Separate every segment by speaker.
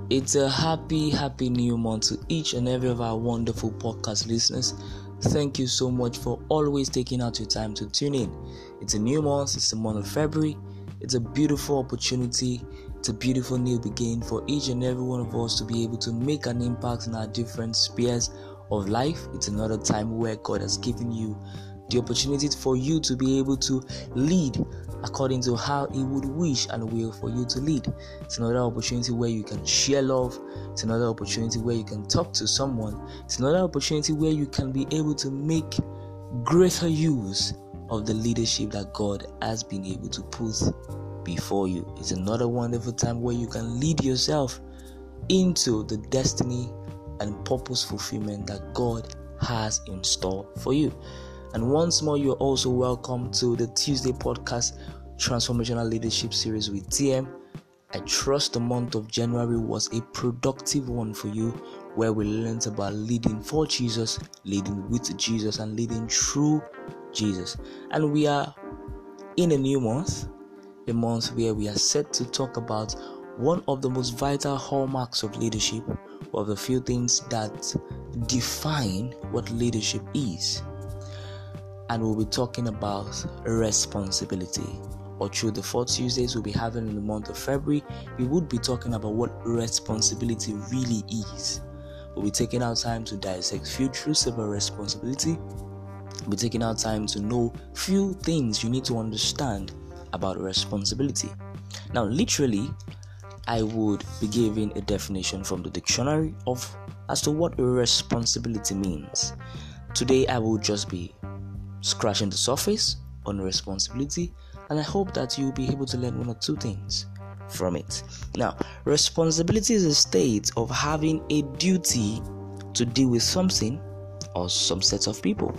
Speaker 1: It's a happy new month to each and every of our wonderful podcast listeners. Thank you so much for always taking out your time to tune in. It's a new month, it's the month of February. It's a beautiful opportunity, it's a beautiful new beginning for each and every one of us to be able to make an impact in our different spheres of life. It's another time where God has given you the opportunity for you to be able to lead according to how He would wish and will for you to lead. It's another opportunity where you can share love. It's another opportunity where you can talk to someone. It's another opportunity where you can be able to make greater use of the leadership that God has been able to put before you. It's another wonderful time where you can lead yourself into the destiny and purpose fulfillment that God has in store for you. And once more, you're also welcome to the Tuesday podcast Transformational Leadership Series with TM. I trust the month of January was a productive one for you, where we learned about leading for Jesus, leading with Jesus, and leading through Jesus. And we are in a new month, a month where we are set to talk about one of the most vital hallmarks of leadership, of the few things that define what leadership is. And we'll be talking about responsibility. Or through the 4 Tuesdays we'll be having in the month of February, we would be talking about what responsibility really is. We'll be taking our time to dissect few truths about responsibility. We'll be taking our time to know few things you need to understand about responsibility. Now, literally, I would be giving a definition from the dictionary as to what responsibility means. Today, I will just be scratching the surface on responsibility, and I hope that you'll be able to learn one or two things from it. Now, responsibility is a state of having a duty to deal with something or some set of people.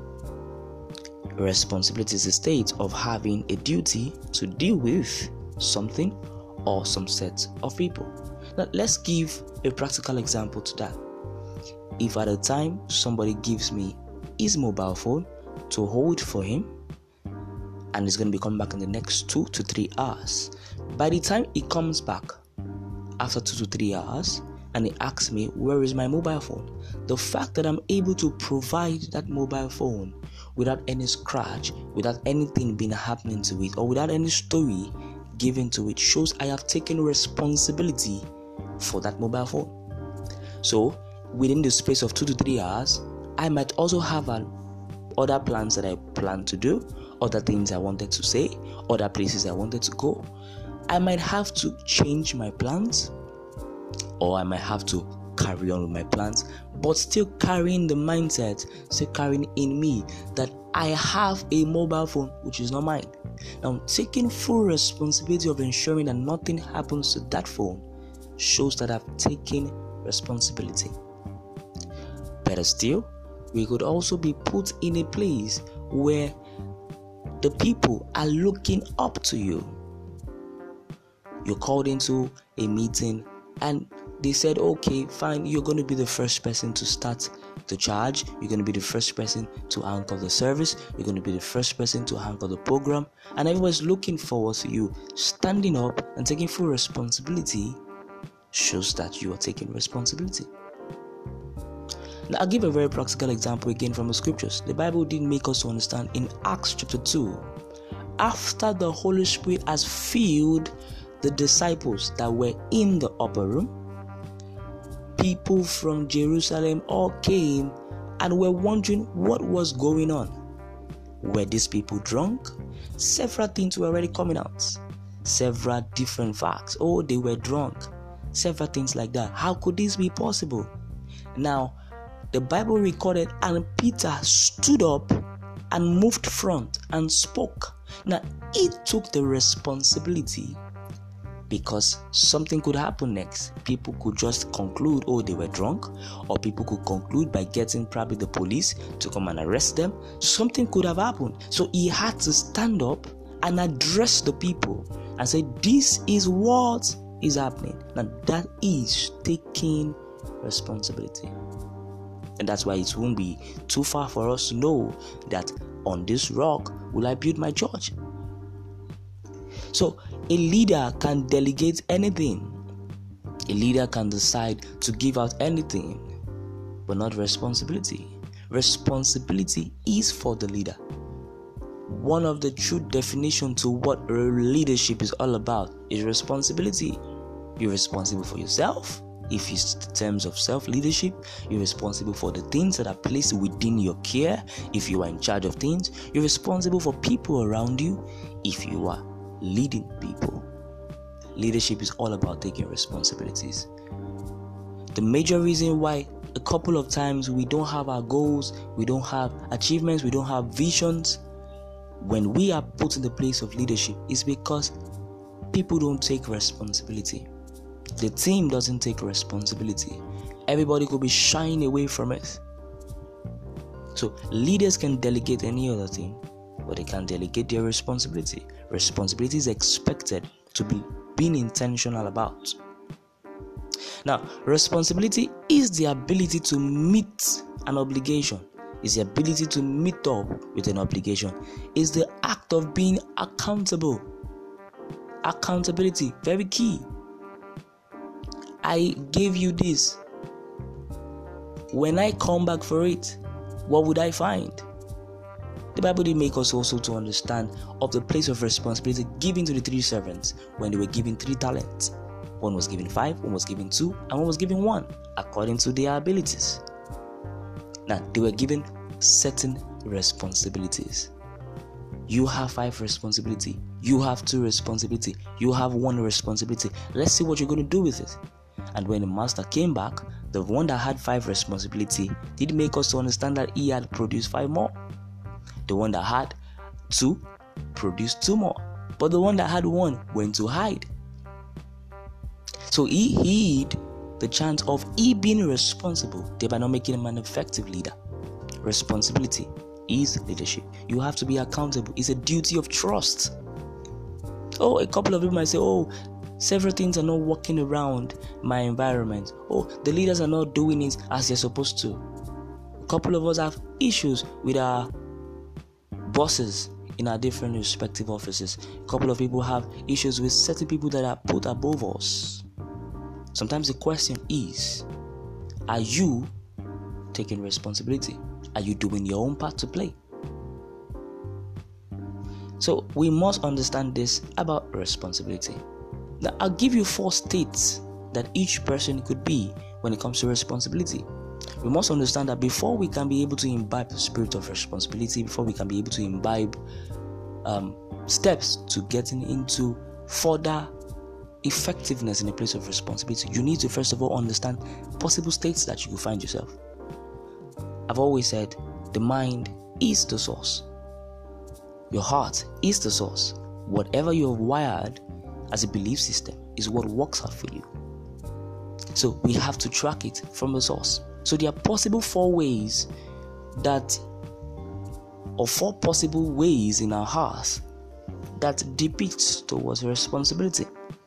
Speaker 1: Responsibility is a state of having a duty to deal with something or some set of people. Now, let's give a practical example to that. If at a time somebody gives me his mobile phone to hold for him, and he's going to be coming back in the next 2 to 3 hours. By the time he comes back after 2 to 3 hours and he asks me, where is my mobile phone? The fact that I'm able to provide that mobile phone without any scratch, without anything being happening to it, or without any story given to it, shows I have taken responsibility for that mobile phone. So within the space of 2 to 3 hours, I might also have other plans that I plan to do, other things I wanted to say, other places I wanted to go. I might have to change my plans, or I might have to carry on with my plans, but still carrying the mindset, still carrying in me that I have a mobile phone which is not mine. Now, taking full responsibility of ensuring that nothing happens to that phone shows that I've taken responsibility. Better still, we could also be put in a place where the people are looking up to you. You're called into a meeting and they said, okay, fine, you're going to be the first person to start the charge. You're going to be the first person to anchor the service. You're going to be the first person to anchor the program. And everyone's looking forward to you. Standing up and taking full responsibility shows that you are taking responsibility. Now, I'll give a very practical example again from the scriptures. The Bible did make us to understand in Acts chapter 2, after the Holy Spirit has filled the disciples that were in the upper room, people from Jerusalem all came and were wondering what was going on. Were these people drunk? Several things were already coming out. Several different facts. Oh, they were drunk. Several things like that. How could this be possible? Now, the Bible recorded, and Peter stood up and moved front and spoke. Now, he took the responsibility because something could happen next. People could just conclude, oh, they were drunk, or people could conclude by getting probably the police to come and arrest them. Something could have happened. So he had to stand up and address the people and say, this is what is happening. Now, that is taking responsibility. And that's why it won't be too far for us to know that on this rock will I build my church. So a leader can delegate anything. A leader can decide to give out anything, but not responsibility. Responsibility is for the leader. One of the true definitions to what leadership is all about is responsibility. You're responsible for yourself. If it's in terms of self-leadership, you're responsible for the things that are placed within your care. If you are in charge of things, you're responsible for people around you. If you are leading people, leadership is all about taking responsibilities. The major reason why a couple of times we don't have our goals, we don't have achievements, we don't have visions when we are put in the place of leadership is because people don't take responsibility. The team doesn't take responsibility. Everybody could be shying away from it. So leaders can delegate any other thing, but they can't delegate their responsibility. Responsibility is expected to be being intentional about. Now, responsibility is the ability to meet an obligation. Is the ability to meet up with an obligation. Is the act of being accountable. Accountability, very key. I gave you this. When I come back for it, what would I find? The Bible did make us also to understand of the place of responsibility given to the 3 servants when they were given 3 talents. One was given 5, one was given 2, and one was given 1, according to their abilities. Now, they were given certain responsibilities. You have 5 responsibility. You have 2 responsibility. You have 1 responsibility. Let's see what you're going to do with it. And when the master came back, the one that had 5 responsibility did make us to understand that he had produced 5 more. The one that had 2 produced 2 more. But the one that had 1 went to hide. So he hid the chance of he being responsible, thereby not making him an effective leader. Responsibility is leadership. You have to be accountable. It's a duty of trust. Oh, a couple of people might say, several things are not working around my environment. The leaders are not doing it as they're supposed to. A couple of us have issues with our bosses in our different respective offices. A couple of people have issues with certain people that are put above us. Sometimes the question is, are you taking responsibility? Are you doing your own part to play? So we must understand this about responsibility. Now, I'll give you 4 states that each person could be when it comes to responsibility. We must understand that before we can be able to imbibe the spirit of responsibility, before we can be able to imbibe steps to getting into further effectiveness in a place of responsibility, you need to first of all understand possible states that you will find yourself. I've always said the mind is the source. Your heart is the source. Whatever you have wired as a belief system is what works out for you. So we have to track it from the source. So there are possible 4 possible ways in our hearts that depicts towards responsibility.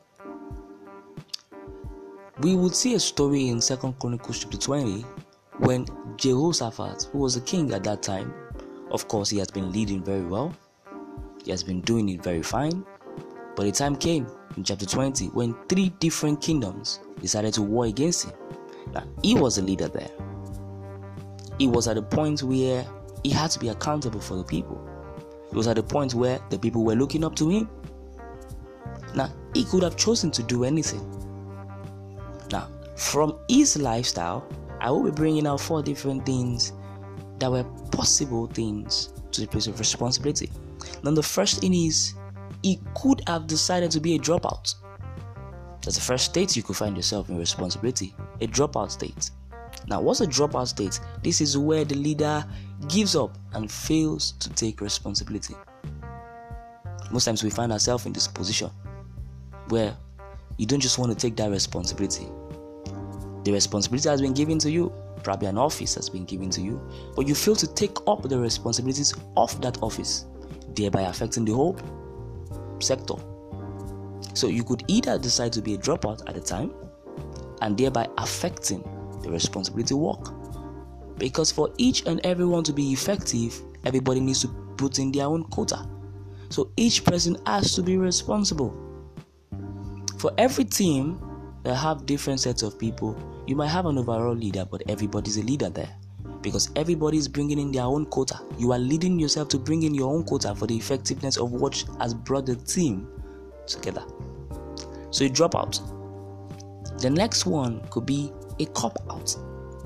Speaker 1: We would see a story in 2 Chronicles chapter 20 when Jehoshaphat, who was a king at that time, of course he has been leading very well, he has been doing it very fine, but the time came in chapter 20 when 3 different kingdoms decided to war against him. Now, he was a leader there. He was at a point where he had to be accountable for the people. He was at a point where the people were looking up to him. Now, he could have chosen to do anything. Now, from his lifestyle, I will be bringing out 4 different things that were possible things to the place of responsibility. Now, the first thing is, he could have decided to be a dropout. That's the first state you could find yourself in responsibility, a dropout state. Now, what's a dropout state? This is where the leader gives up and fails to take responsibility. Most times we find ourselves in this position where you don't just want to take that responsibility. The responsibility has been given to you, probably an office has been given to you, but you fail to take up the responsibilities of that office, thereby affecting the whole sector. So you could either decide to be a dropout at a time and thereby affecting the responsibility work. Because for each and everyone to be effective, everybody needs to put in their own quota. So each person has to be responsible. For every team, that have different sets of people. You might have an overall leader, but everybody's a leader there because everybody's bringing in their own quota. You are leading yourself to bring in your own quota for the effectiveness of what has brought the team together. So you drop out. The next one could be a cop out.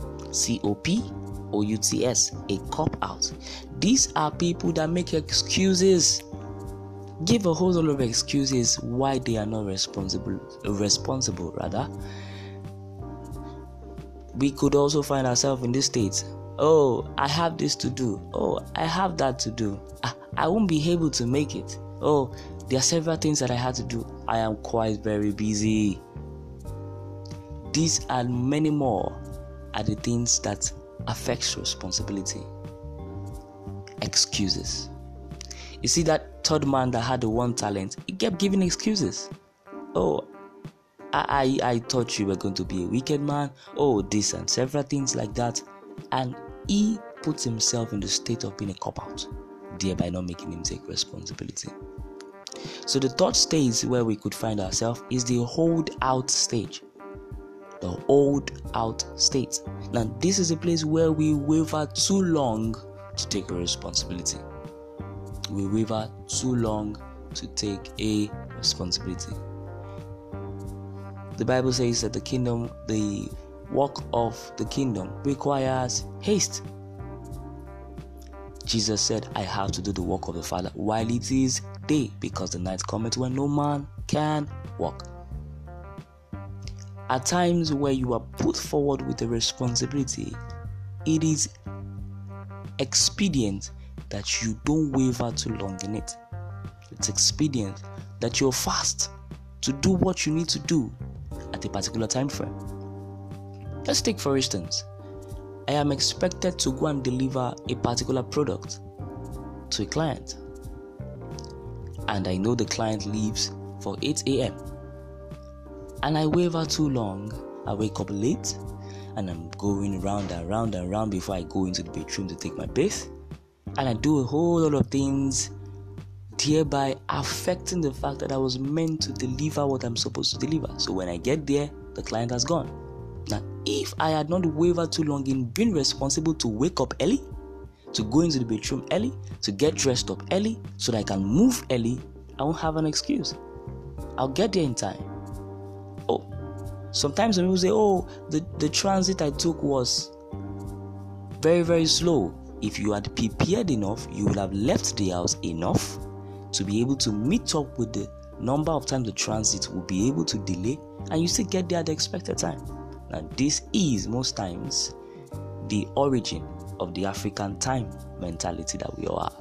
Speaker 1: COPOUTS, a cop out. These are people that make excuses, give a whole lot of excuses why they are not responsible. We could also find ourselves in this state. Oh, I have this to do. Oh, I have that to do. I won't be able to make it. Oh, there are several things that I had to do. I am quite very busy. These and many more are the things that affects responsibility. Excuses. You see that third man that had the one talent, he kept giving excuses. Oh, I thought you were going to be a wicked man. Oh, this and several things like that. And he puts himself in the state of being a cop-out, thereby not making him take responsibility. So the third stage where we could find ourselves is the hold out stage. The hold out state. Now, this is a place where we waver too long to take a responsibility. We waver too long to take a responsibility. The Bible says that the work of the kingdom requires haste. Jesus said, I have to do the work of the Father while it is day, because the night cometh when no man can work. At times where you are put forward with a responsibility, it is expedient that you don't waver too long in it. It's expedient that you're fast to do what you need to do at a particular time frame. Let's take for instance, I am expected to go and deliver a particular product to a client, and I know the client leaves for 8 a.m. and I waver too long. I wake up late and I'm going round and round and round before I go into the bedroom to take my bath, and I do a whole lot of things, thereby affecting the fact that I was meant to deliver what I'm supposed to deliver. So when I get there, the client has gone. Now, if I had not wavered too long in being responsible to wake up early, to go into the bedroom early, to get dressed up early, so that I can move early, I won't have an excuse. I'll get there in time. Oh, sometimes when people say, oh, the transit I took was very, very slow. If you had prepared enough, you would have left the house enough to be able to meet up with the number of times the transit will be able to delay, and you still get there at the expected time. Now, this is most times the origin of the African time mentality that we all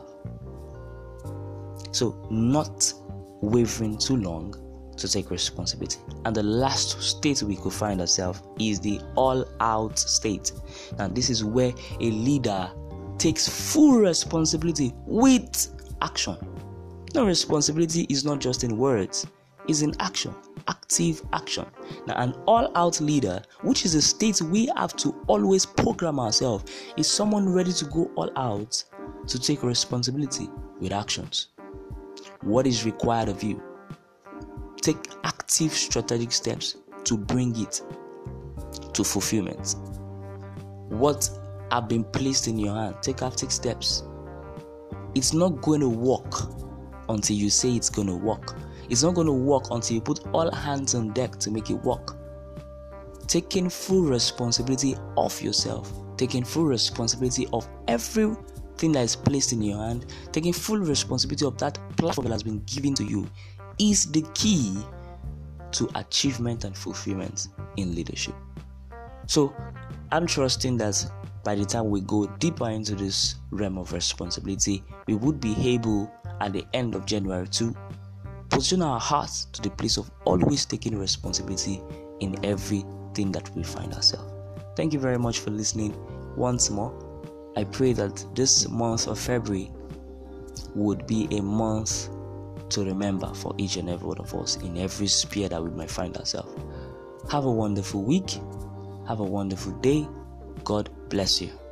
Speaker 1: have. So, not wavering too long to take responsibility. And the last state we could find ourselves is the all-out state. Now, this is where a leader takes full responsibility with action. Now, responsibility is not just in words, it's in action. Active action. Now, an all-out leader, which is a state we have to always program ourselves, is someone ready to go all out to take responsibility with actions. What is required of you? Take active strategic steps to bring it to fulfillment. What have been placed in your hand, take active steps. It's not going to work until you say it's going to work. It's not going to work until you put all hands on deck to make it work. Taking full responsibility of yourself, taking full responsibility of everything that is placed in your hand, taking full responsibility of that platform that has been given to you is the key to achievement and fulfillment in leadership. So I'm trusting that by the time we go deeper into this realm of responsibility, we would be able at the end of January to position our hearts to the place of always taking responsibility in everything that we find ourselves. Thank you very much for listening once more. I pray that this month of February would be a month to remember for each and every one of us in every sphere that we might find ourselves. Have a wonderful week. Have a wonderful day. God bless you.